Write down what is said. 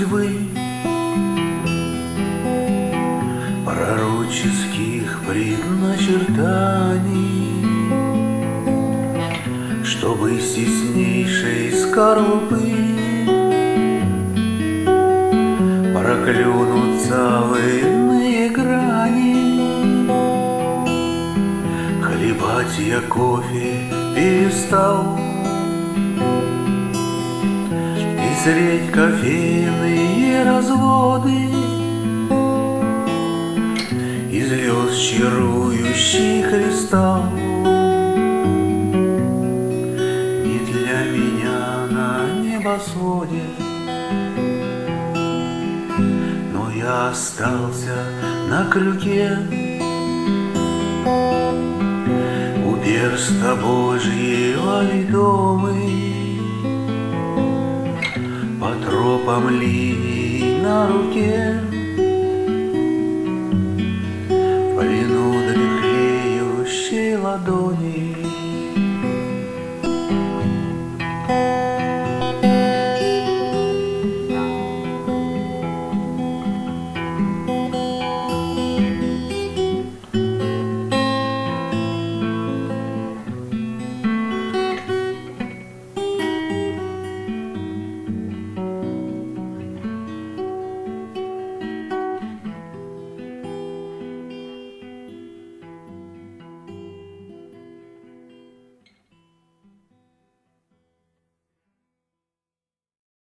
судьбы, пророческих предначертаний, чтобы из теснейшей скорлупы проклюнутся в иные грани. Хлебать я кофе перестал, и зреть кофейные разводы, и звезд чарующий кристалл не для меня на небосводе. Но я остался на крюке у перста Божьего ведомый, по тропам линий на руке